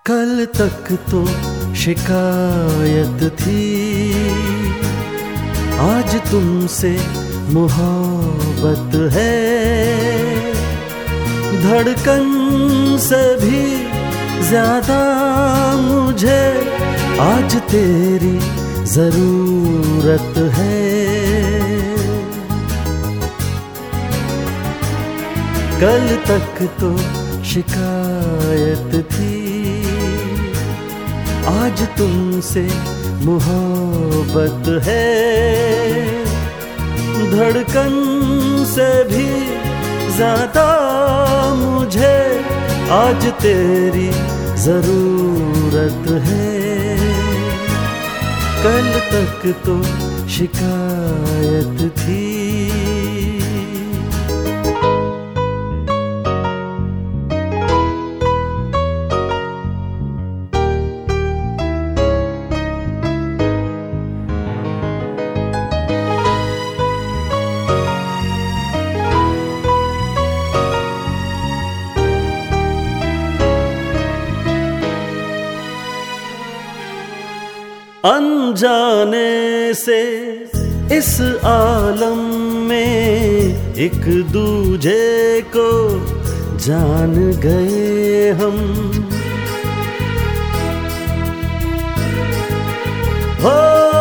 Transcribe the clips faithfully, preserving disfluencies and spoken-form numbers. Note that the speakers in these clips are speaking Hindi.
कल तक तो शिकायत थी, आज तुमसे मोहब्बत है। धड़कन से भी ज्यादा मुझे आज तेरी जरूरत है। कल तक तो शिकायत थी, आज तुमसे मोहब्बत है। धड़कन से भी ज्यादा मुझे आज तेरी जरूरत है। कल तक तो शिकायत थी। अनजाने से इस आलम में एक दूजे को जान गए हम। हो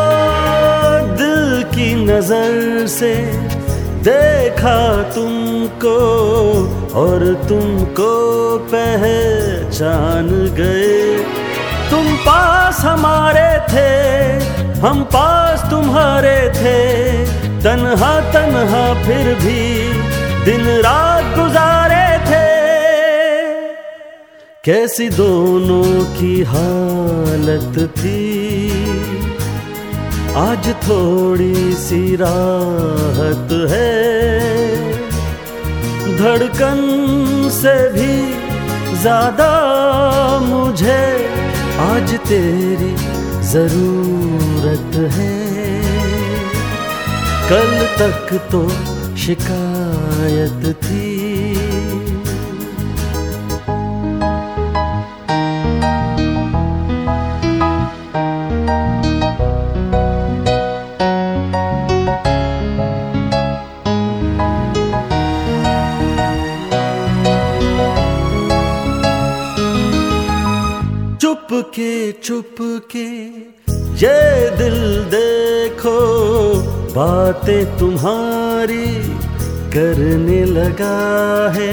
दिल की नजर से देखा तुमको और तुमको पहचान गए। तुम पास हमारे थे, हम पास तुम्हारे थे। तन्हा तन्हा फिर भी दिन रात गुजारे थे। कैसी दोनों की हालत थी, आज थोड़ी सी राहत है। धड़कन से भी ज्यादा मुझे आज तेरी जरूरत है। कल तक तो शिकायत थी। चुपके चुपके ये दिल देखो, बातें तुम्हारी करने लगा है।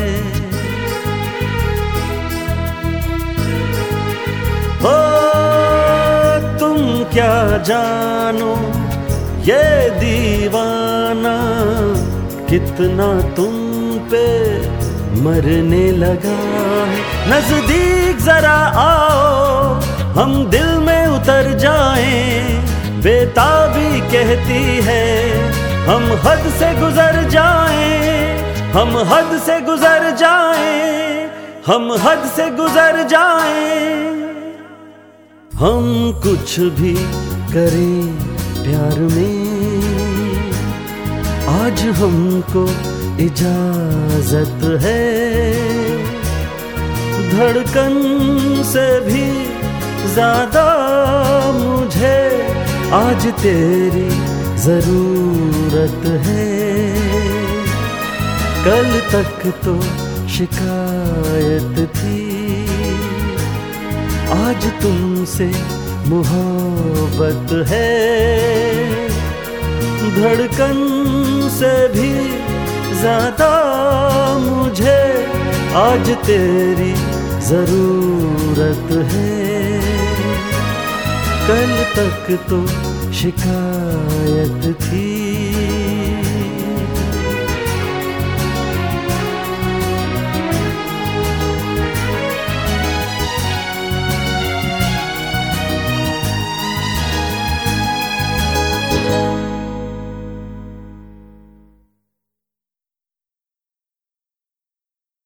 हो तुम क्या जानो ये दीवाना कितना तुम पे मरने लगा है। नजदीक जरा आओ, हम दिल में उतर जाएं। बेताबी कहती है हम हद से गुजर जाएं, हम हद से गुजर जाएं, हम हद से गुजर जाएं। हम कुछ भी करें प्यार में, आज हमको इजाजत है। धड़कन से भी ज्यादा मुझे आज तेरी जरूरत है। कल तक तो शिकायत थी, आज तुमसे मोहब्बत है। धड़कन से भी ज्यादा मुझे आज तेरी जरूरत है। कल तक तो शिकायत थी।